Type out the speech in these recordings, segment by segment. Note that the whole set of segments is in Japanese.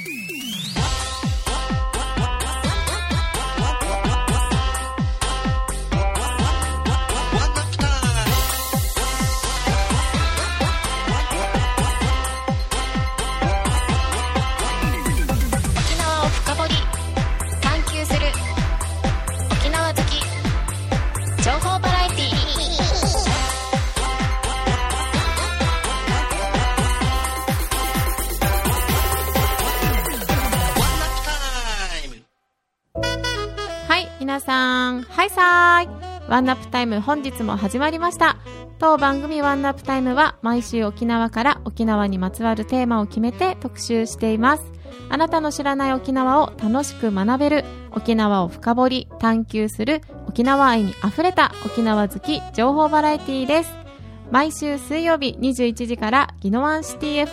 皆さん、はいさーい。ワンナップタイム本日も始まりました。当番組ワンナップタイムは毎週沖縄から沖縄にまつわるテーマを決めて特集しています。あなたの知らない沖縄を楽しく学べる、沖縄を深掘り探求する、沖縄愛にあふれた沖縄好き情報バラエティです。毎週水曜日21時からギノワンシティ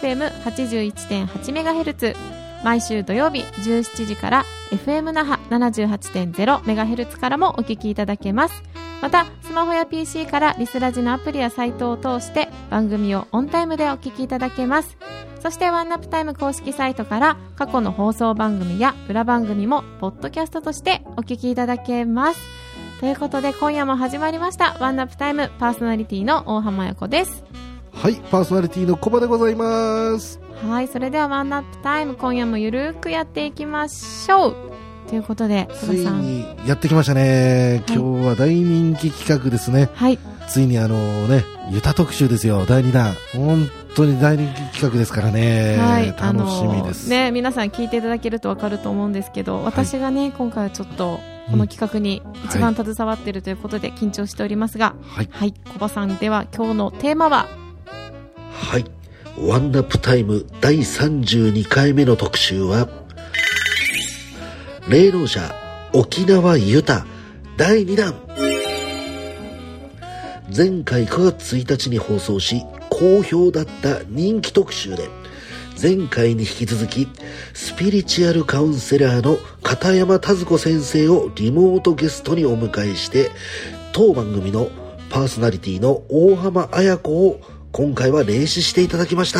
FM81.8MHz、毎週土曜日17時から FM 那覇 78.0MHz からもお聞きいただけます。またスマホや PC からリスラジのアプリやサイトを通して番組をオンタイムでお聞きいただけます。そしてワンナップタイム公式サイトから過去の放送番組や裏番組もポッドキャストとしてお聞きいただけます。ということで今夜も始まりましたワンナップタイム、パーソナリティの大浜彩子です。 はい、パーソナリティのコバでございます。 はい、それではワンナップタイム、今夜もゆるくやっていきましょうということで、 ついにやってきましたね、はい、今日は大人気企画ですね。 はい、 ついにユタ特集ですよ。第2弾、本当に大人気企画ですからね、はい、楽しみですね。皆さん聞いていただけると分かると思うんですけど、私がね、今回はちょっとこの企画に一番携わっているということで緊張しておりますが、はい、はい、小葉さん、では今日のテーマは？ はい、ワンナップタイム第32回目の特集は、霊能者沖縄ユタ第2弾。前回9月1日に放送し好評だった人気特集で、前回に引き続きスピリチュアルカウンセラーの片山田子先生をリモートゲストにお迎えして、当番組のパーソナリティの大浜彩子を今回は霊視していただきました。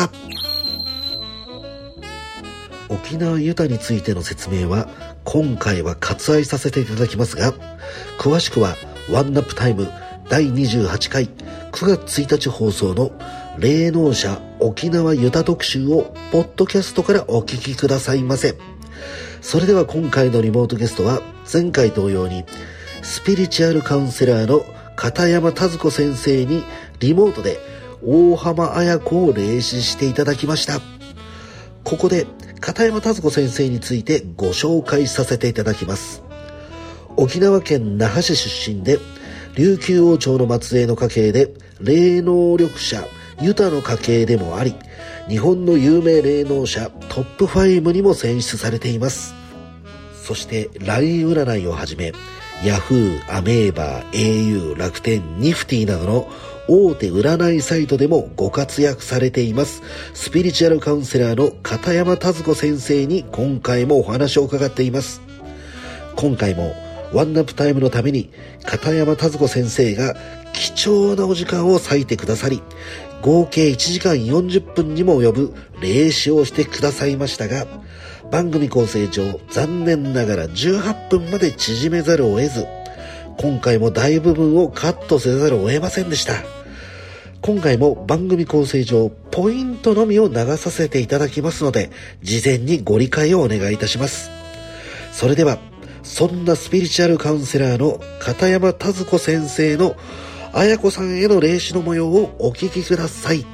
沖縄ユタについての説明は今回は割愛させていただきますが、詳しくはワンナップタイム第28回9月1日放送の霊能者沖縄ユタ特集をポッドキャストからお聞きくださいませ。それでは今回のリモートゲストは前回同様にスピリチュアルカウンセラーの片山田子先生にリモートで大浜彩子を霊視していただきました。ここで片山田子先生についてご紹介させていただきます。沖縄県那覇市出身で、琉球王朝の末裔の家系で霊能力者ユタの家系でもあり、日本の有名霊能者トップ5にも選出されています。そしてLINE占いをはじめ、ヤフー、アメーバー、au、楽天、ニフティなどの大手占いサイトでもご活躍されていますスピリチュアルカウンセラーの片山田子先生に今回もお話を伺っています。今回もワンナップタイムのために片山田子先生が貴重なお時間を割いてくださり、合計1時間40分にも及ぶ霊視をしてくださいましたが、番組構成上残念ながら18分まで縮めざるを得ず、今回も大部分をカットせざるを得ませんでした。今回も番組構成上ポイントのみを流させていただきますので、事前にご理解をお願いいたします。それではそんなスピリチュアルカウンセラーの片山田子先生の彩子さんへの霊視の模様をお聞きください。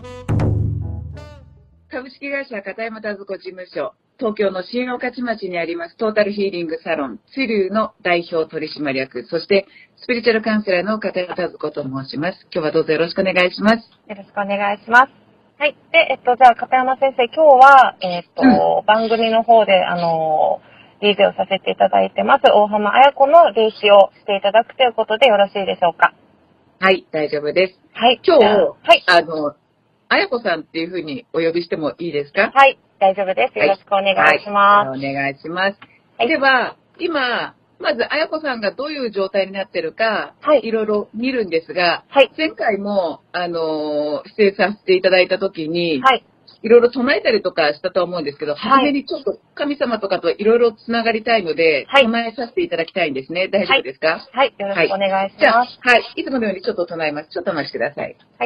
株式会社片山田子事務所、東京の新御徒町にありますトータルヒーリングサロンツィルーの代表取締役、そしてスピリチュアルカウンセラーの片山田子と申します。今日はどうぞよろしくお願いします。 よろしくお願いします。はい。で、じゃあ片山先生、今日は番組の方でリードをさせていただいてます大浜彩子の霊視をしていただくということでよろしいでしょうか？ はい、大丈夫です。 はい。 今日、 はい、 彩子さんっていうふうにお呼びしてもいいですか？ はい、大丈夫です。よろしくお願いします。 はい、お願いします。はい、では、今、まず彩子さんがどういう状態になってるか、はい、いろいろ見るんですが、はい、前回も、出演させていただいたときに、はい、 いろいろ唱えたりとかしたと思うんですけど、初めにちょっと神様とかといろいろつながりたいので、唱えさせていただきたいんですね。大丈夫ですか？ はい。よろしくお願いします。 じゃあ、いつものようにちょっと唱えます。ちょっとお待ちください。 はい。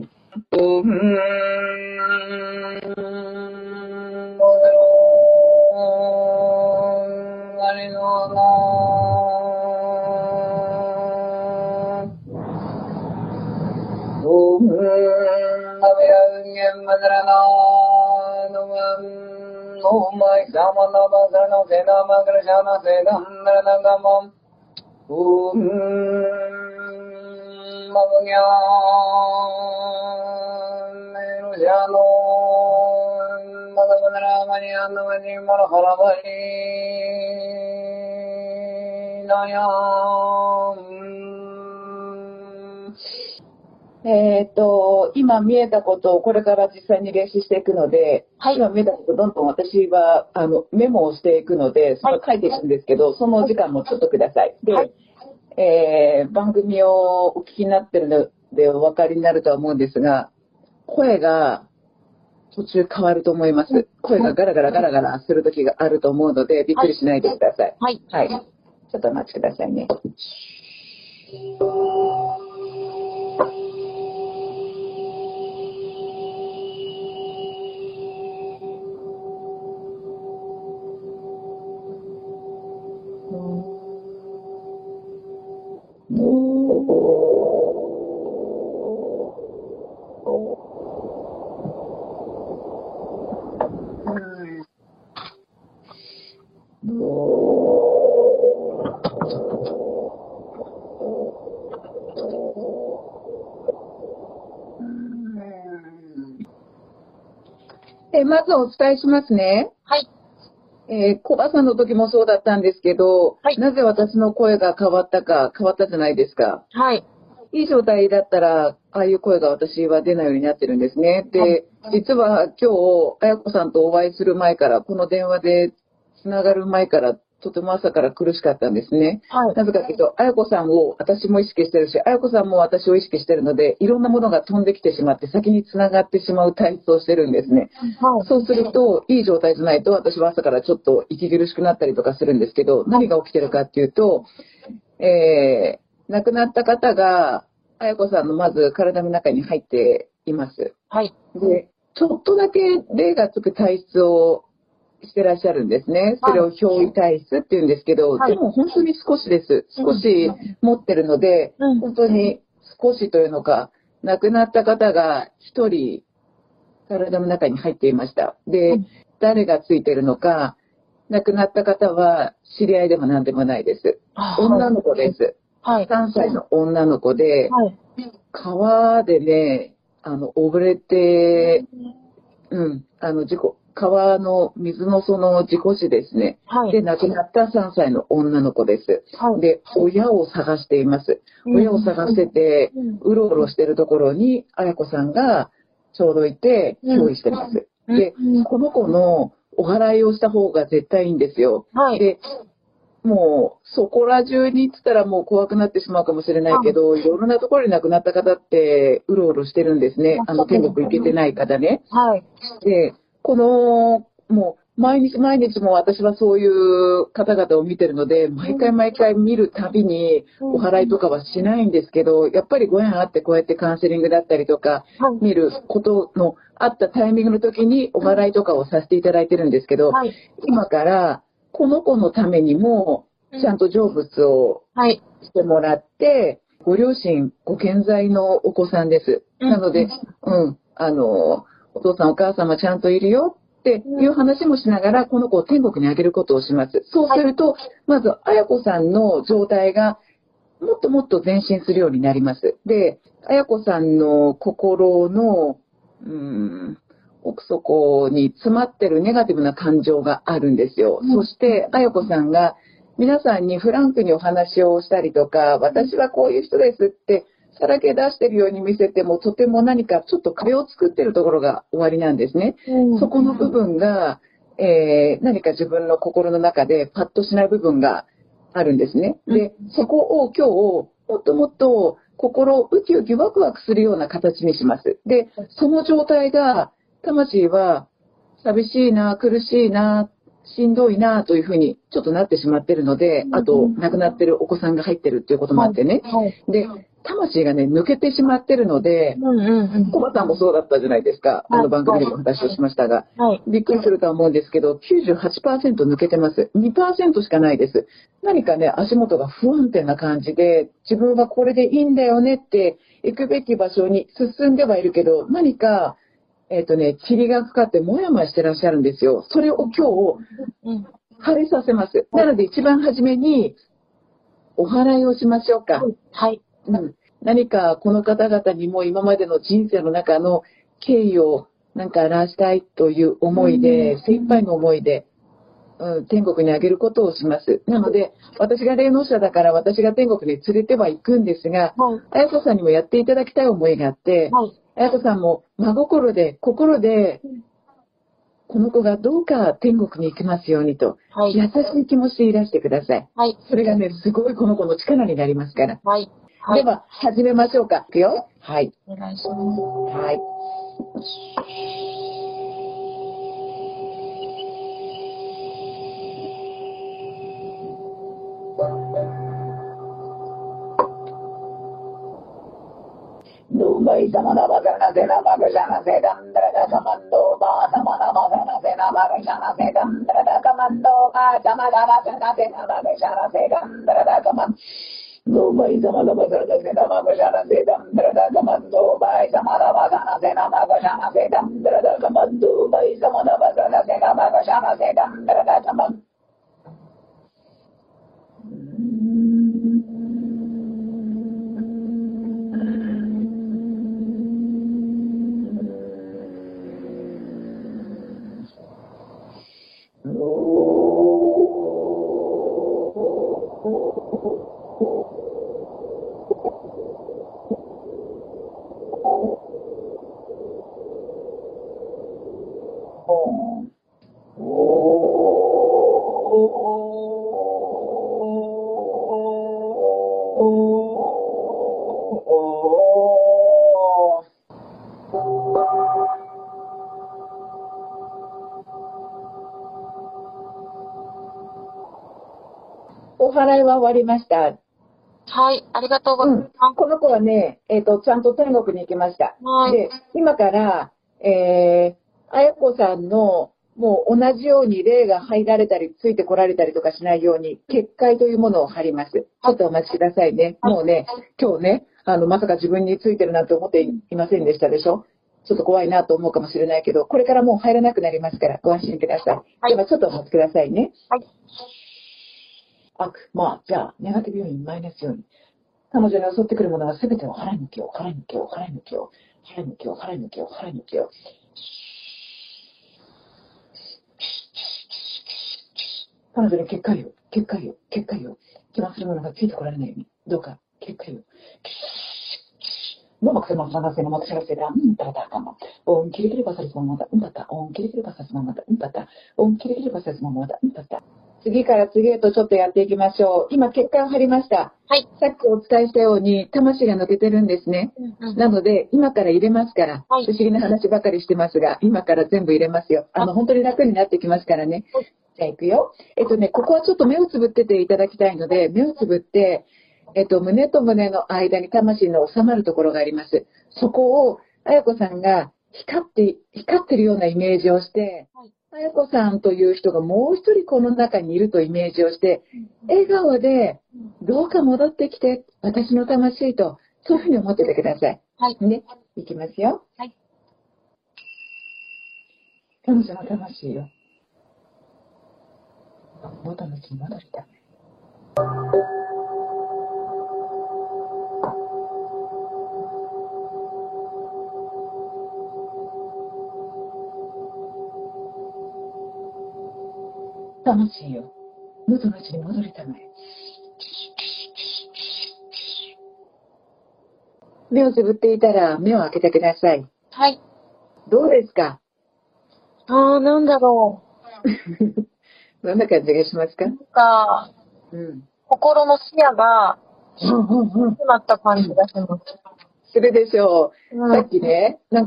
今見えたことをこれから実際に練習していくので、今見えたことどんどん私はメモをしていくので、それを書いていくんですけど、その時間もちょっとください。で、番組をお聞きになってるのでお分かりになるとは思うんですが、声が途中変わると思います。声がガラガラガラガラする時があると思うので、びっくりしないでください。はい。ちょっとお待ちくださいね。まずお伝えしますね。コバさんの時もそうだったんですけど、なぜ私の声が変わったじゃないですか。いい状態だったら、ああいう声が私は出ないようになってるんですね。で、実は今日、あやこさんとお会いする前から、この電話でつながる前から、とても朝から苦しかったんですね。なぜかというと、あやこさんを私も意識してるし、あやこさんも私を意識してるので、いろんなものが飛んできてしまって、先につながってしまう体質をしてるんですね。そうすると、いい状態じゃないと、私は朝からちょっと息苦しくなったりとかするんですけど、何が起きてるかっていうと、亡くなった方が、あやこさんのまず体の中に入っています。で、ちょっとだけ霊がつく体質をしてらっしゃるんですね。それを憑依体質って言うんですけど、でも本当に少しです。少し持ってるので、本当に少しというのか、亡くなった方が一人体の中に入っていました。で、誰がついてるのか、亡くなった方は知り合いでも何でもないです。女の子です。3歳の女の子で、川でね、溺れて、川の水のその事故死ですね。で、亡くなった3歳の女の子です。で、親を探しています。親を探してて、うろうろしてるところに、あやこさんがちょうどいて、憑依してます。で、この子のお祓いをした方が絶対いいんですよ。で、もう、そこら中にって言ったらもう怖くなってしまうかもしれないけど、いろいろなところに亡くなった方って、うろうろしてるんですね。天国行けてない方ね。で、もう、毎日も私はそういう方々を見てるので、毎回見るたびにお祓いとかはしないんですけど、やっぱりご縁あってこうやってカウンセリングだったりとか、見ることのあったタイミングの時にお祓いとかをさせていただいてるんですけど、今からこの子のためにも、ちゃんと成仏をしてもらって、ご両親、ご健在のお子さんです。なので、お父さんお母様ちゃんといるよっていう話もしながら、この子を天国にあげることをします。そうすると、まず、あやこさんの状態がもっともっと前進するようになります。で、あやこさんの心の、奥底に詰まってるネガティブな感情があるんですよ。そして、あやこさんが皆さんにフランクにお話をしたりとか、私はこういう人ですってさらけ出してるように見せても、とても何かちょっと壁を作ってるところが終わりなんですね。そこの部分が、何か自分の心の中でパッとしない部分があるんですね。で、そこを今日、もっともっと心をウキウキワクワクするような形にします。で、その状態が魂は寂しいな、苦しいな、しんどいなというふうにちょっとなってしまってるので、あと亡くなってるお子さんが入ってるっていうこともあってね。で、魂がね、抜けてしまってるので、コバさんもそうだったじゃないですか。番組でも話をしましたが、びっくりするとは思うんですけど、98% 抜けてます。2% しかないです。何かね、足元が不安定な感じで、自分はこれでいいんだよねって行くべき場所に進んではいるけど、何か、塵がかかってもやもやしてらっしゃるんですよ。それを今日、晴れさせます。なので一番初めに、お祓いをしましょうか。 はい。 何かこの方々にも今までの人生の中の経緯をなんか表したいという思いで、精一杯の思いで、天国にあげることをします。なので、私が霊能者だから私が天国に連れては行くんですが、彩子さんにもやっていただきたい思いがあって、彩子さんも真心で、心で、この子がどうか天国に行きますようにと、優しい気持ちでいらしてください。それがね、すごいこの子の力になりますから。では、始めましょうか。いくよ。はい。 お願いします。 はい。ドバイ様のバカなせなバカシャナセダンダラダカマンドバー様のバカなせなバカシャナセダンダラダカマンドバー様のバカなせなバカシャナセダンダラダカマンドバイ様のバカなせなバカシャナセダンダラダカマンドバイ様のバカなせなバカシャナセダンダラダカマンドバイ様のバカなせなバカシャナセダンダラダカマンお祓いは終わりました。 はい、ありがとうございます。 この子はね、ちゃんと天国に行きました。で、今から、彩子さんの、もう同じように霊が入られたり、ついてこられたりとかしないように、結界というものを貼ります。ちょっとお待ちくださいね。もうね、今日ね、まさか自分についてるなんて思っていませんでしたでしょ。ちょっと怖いなと思うかもしれないけど、これからもう入らなくなりますから、ご安心ください。ではちょっとお待ちくださいね。じゃあ、ネガティブ要因マイナス要因。彼女に襲ってくるものは全てを払い抜けよう、払い抜けよう、払い抜けよう、払い抜けよう、払い抜けよう、払い抜けよう。彼女に結界よ、結界よ、結界よ。邪魔するものがついてこられないように、どうか、結界よ。のまくせまさなせのまたしらせだ、たらたかま。おんきりきりばさりすままだ、たった、おんきりきりばさりすままだ、たった、おんきりきりばさりすままだ、たった。次から次へとちょっとやっていきましょう。今、結界を貼りました。さっきお伝えしたように、魂が抜けてるんですね。なので、今から入れますから、不思議な話ばかりしてますが、今から全部入れますよ。本当に楽になってきますからね。じゃあ行くよ。ここはちょっと目をつぶってていただきたいので、目をつぶって、胸と胸の間に魂の収まるところがあります。そこを、彩子さんが光ってるようなイメージをして、彩子さんという人がもう一人この中にいるとイメージをして、笑顔で、どうか戻ってきて、私の魂と、そういうふうに思っててください。ね。いきますよ。彼女の魂よ。元の地に戻りたい。魂よ、元の地に戻りたまえ。目をつぶっていたら目を開けてください。どうですか？ なんだろう。どんな感じがしますか？ 心の視野が、閉まった感じがします。 するでしょう。さっきね、なんか、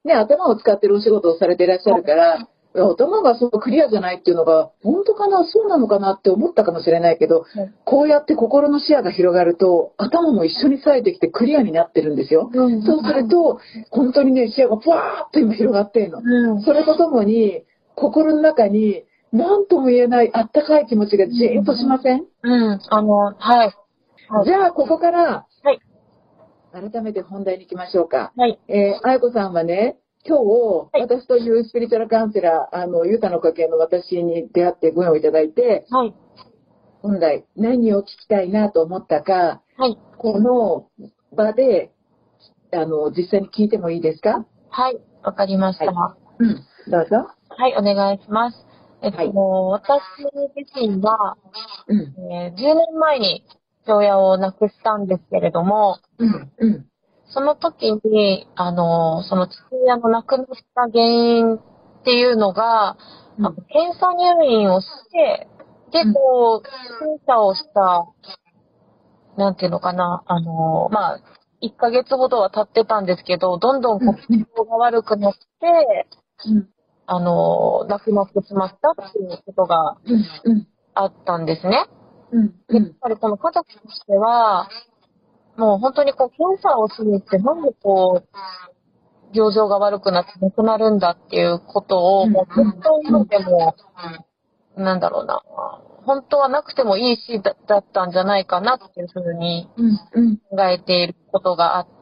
ね、頭を使ってるお仕事をされていらっしゃるから、頭がそうクリアじゃないっていうのが、本当かな、そうなのかなって思ったかもしれないけど、こうやって心の視野が広がると、頭も一緒に冴えてきてクリアになってるんですよ。そうすると、本当にね、視野がブワーッと今広がってるの。それとともに、心の中に、何とも言えないあったかい気持ちがじーんとしません？ はい。 じゃあ、ここから、 はい。 改めて本題に行きましょうか。 はい。 あやこさんはね、今日、私というスピリチュアルカウンセラー、ユタの家系の私に出会ってご縁をいただいて、 はい。 本来何を聞きたいなと思ったか、 はい。 この場で、実際に聞いてもいいですか？ はい。わかりました。 はい。どうぞ。 はい、お願いします。私自身は、10年前に父親を亡くしたんですけれども、その時に、その父親の亡くなった原因っていうのが、検査入院をして、で、検査をした、なんていうのかな、1ヶ月ほどは経ってたんですけど、どんどん心が悪くなって、亡くなってしまったっていうことがあったんですね。でやっぱりこの家族としては、もう本当に検査をしに行って、なんで病状が悪くなって亡くなるんだっていうことを、もう本当にでも、なんだろうな、本当はなくてもいい死だったんじゃないかなっていうふうに考えていることがあって、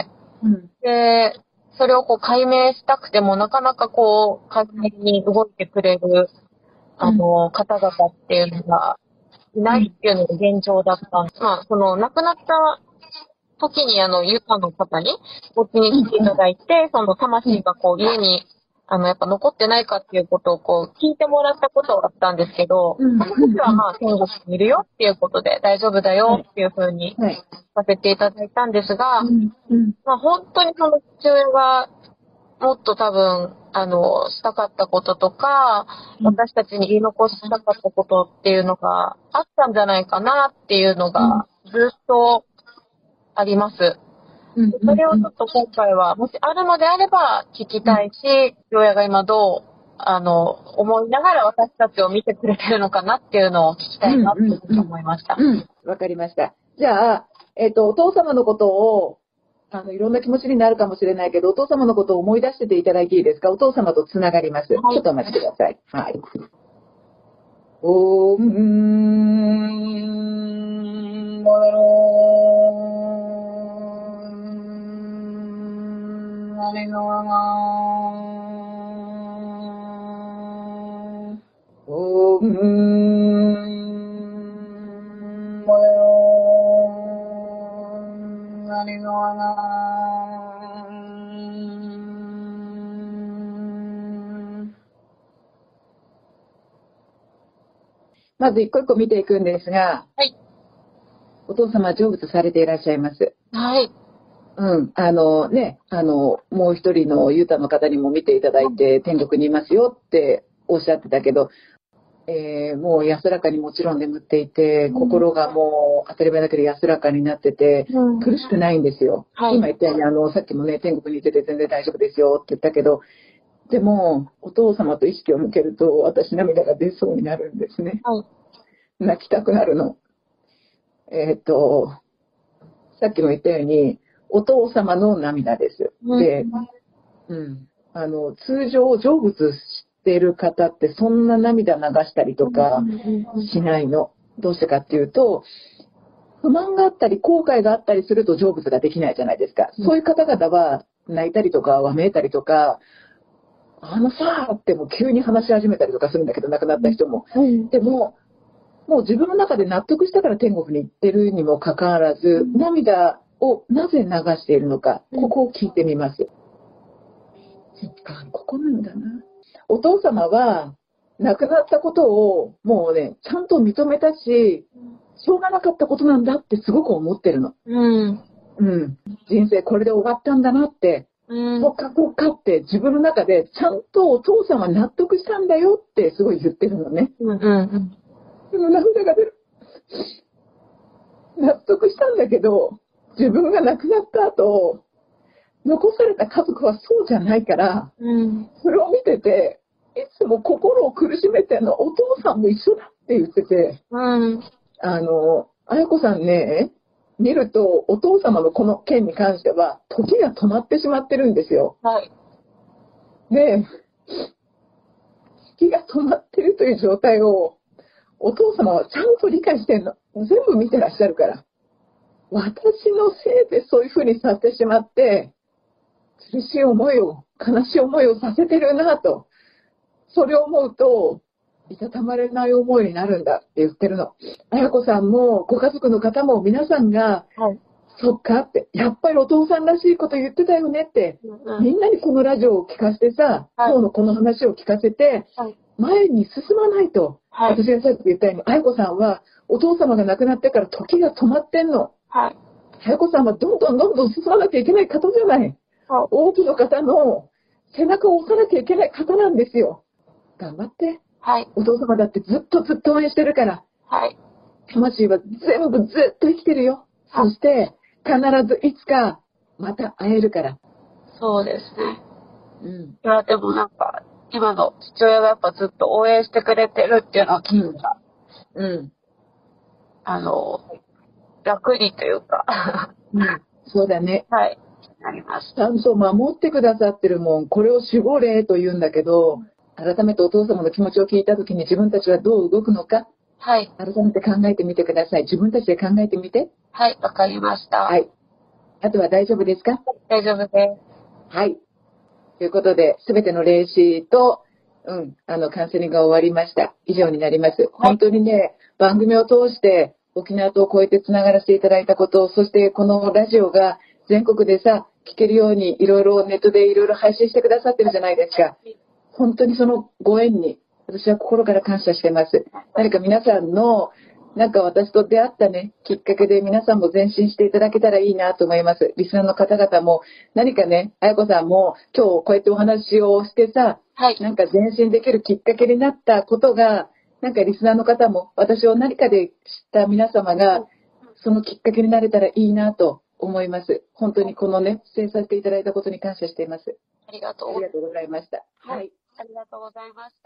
で、それを解明したくてもなかなか解明に動いてくれる、方々っていうのがいないっていうのが現状だったんです。その亡くなった時にユタの方にお家に来ていただいて、その魂が家にやっぱ残ってないかっていうことを聞いてもらったことがあったんですけど、実は天国にいるよっていうことで大丈夫だよっていうふうにさせていただいたんですが、本当にその父親がもっと多分、したかったこととか、私たちに言い残したかったことっていうのがあったんじゃないかなっていうのがずっとあります。それをちょっと今回は、もしあるのであれば聞きたいし、父親が今どう、思いながら私たちを見てくれてるのかなっていうのを聞きたいなって思いました。 わかりました。じゃあ、お父様のことを、いろんな気持ちになるかもしれないけど、お父様のことを思い出してていただいていいですか？お父様とつながります。はい、ちょっとお待ちください。はい。おーん、もろー、あれがわがー、おーん、もろー、あれがわがー、まず一個一個見ていくんですが、 はい。 お父様は成仏されていらっしゃいます。 はい。 もう一人のユタの方にも見ていただいて、天国にいますよっておっしゃってたけど、もう安らかにもちろん眠っていて、心がもう当たり前だけど安らかになってて、苦しくないんですよ。今言ったように、さっきもね、天国にいてて全然大丈夫ですよって言ったけど、でも、お父様と意識を向けると、私涙が出そうになるんですね。泣きたくなるの。さっきも言ったように、お父様の涙です。で、通常成仏している方ってそんな涙流したりとかしないの。どうしてかっていうと、不満があったり後悔があったりすると成仏ができないじゃないですか。そういう方々は泣いたりとかわめいたりとか、さーってもう急に話し始めたりとかするんだけど、亡くなった人も。でも、もう自分の中で納得したから天国に行ってるにもかかわらず、涙をなぜ流しているのか、ここを聞いてみます。ここなんだな。お父様は亡くなったことをもうね、ちゃんと認めたし、しょうがなかったことなんだってすごく思ってるの。人生これで終わったんだなって。国家って自分の中でちゃんとお父さんは納得したんだよってすごい言ってるのね。でも涙が出る。納得したんだけど、自分が亡くなった後、 残された家族はそうじゃないから、それを見てて、いつも心を苦しめてるのお父さんも一緒だって言ってて、彩子さんね、見るとお父様のこの件に関しては時が止まってしまってるんですよ。 はい。 で、時が止まってるという状態をお父様はちゃんと理解してるの。全部見てらっしゃるから。私のせいでそういうふうにさせてしまって、苦しい思いを、悲しい思いをさせてるなと。それを思うと、いたたまれない思いになるんだって言ってるの。彩子さんもご家族の方も皆さんが、はい、そっかって、やっぱりお父さんらしいこと言ってたよねって、みんなにこのラジオを聞かせてさ、はい、今日のこの話を聞かせて、はい、前に進まないと、はい、私がさっき言ったように、彩子さんはお父様が亡くなってから時が止まってんの。はい、彩子さんはどんどん進まなきゃいけない方じゃない。はい、多くの方の背中を押さなきゃいけない方なんですよ。頑張って。はい。お父様だってずっと応援してるから。はい。魂は全部ずっと生きてるよ。そして、必ずいつかまた会えるから。 そうですね。うん。いや、でもなんか、今の父親がやっぱずっと応援してくれてるっていうのを聞いた。うん。楽にというか。 うん。そうだね。 はい。なりました。 ちゃんと守ってくださってるもん。これを守護霊と言うんだけど、改めてお父様の気持ちを聞いたときに自分たちはどう動くのか。はい。改めて考えてみてください。自分たちで考えてみて。 はい、わかりました。 はい。あとは大丈夫ですか？ 大丈夫です。 はい。ということで、すべての霊視と、カウンセリングが終わりました。以上になります。はい、本当にね、番組を通して沖縄と越えてつながらせていただいたこと、そしてこのラジオが全国でさ、聞けるようにいろいろネットでいろいろ配信してくださってるじゃないですか。本当にそのご縁に私は心から感謝してます。何か皆さんの私と出会ったね、きっかけで皆さんも前進していただけたらいいなと思います。リスナーの方々も何かね、彩子さんも今日こうやってお話をしてさ、はい、前進できるきっかけになったことが、リスナーの方も私を何かで知った皆様がそのきっかけになれたらいいなと思います。本当にこのね、出演させていただいたことに感謝しています。 ありがとうございました。 はい。ありがとうございました。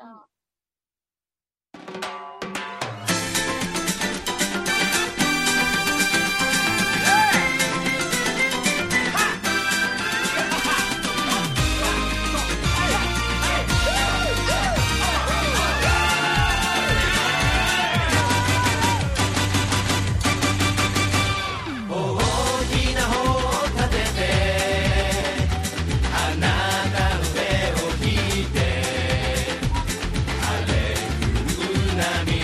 波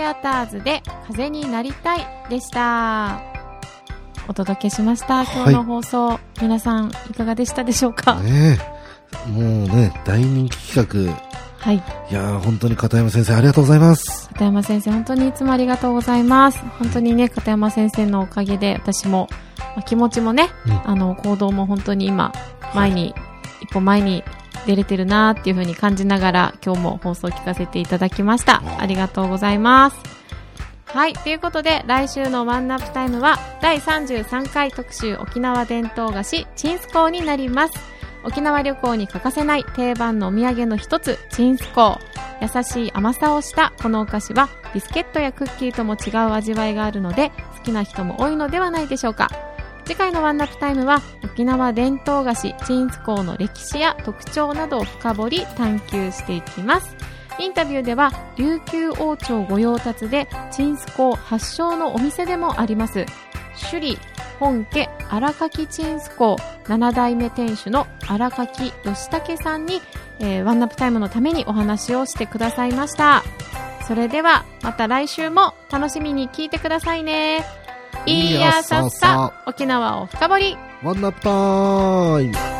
シアターズで風になりたいでした。お届けしました。今日の放送、はい、皆さんいかがでしたでしょうか。 ねえ、もうね、大人気企画。 はい。 いやー、本当に片山先生ありがとうございます。 片山先生、本当にいつもありがとうございます。本当にね、片山先生のおかげで、私も、気持ちもね、行動も本当に今、一歩前に出れてるなーっていう風に感じながら、今日も放送を聞かせていただきました。ありがとうございます。はい。ということで、来週のワンナップタイムは、第33回特集沖縄伝統菓子、チンスコーになります。沖縄旅行に欠かせない定番のお土産の一つ、チンスコー。優しい甘さをしたこのお菓子は、ビスケットやクッキーとも違う味わいがあるので、好きな人も多いのではないでしょうか。次回のワンナップタイムは、沖縄伝統菓子、チンスコーの歴史や特徴などを深掘り探求していきます。インタビューでは琉球王朝御用達でチンスコー発祥のお店でもあります首里本家荒垣チンスコー7代目店主の荒垣義武さんに、ワンナップタイムのためにお話をしてくださいました。それではまた来週も楽しみに聞いてくださいね。いやさっさ沖縄を深掘りワンナップタイム。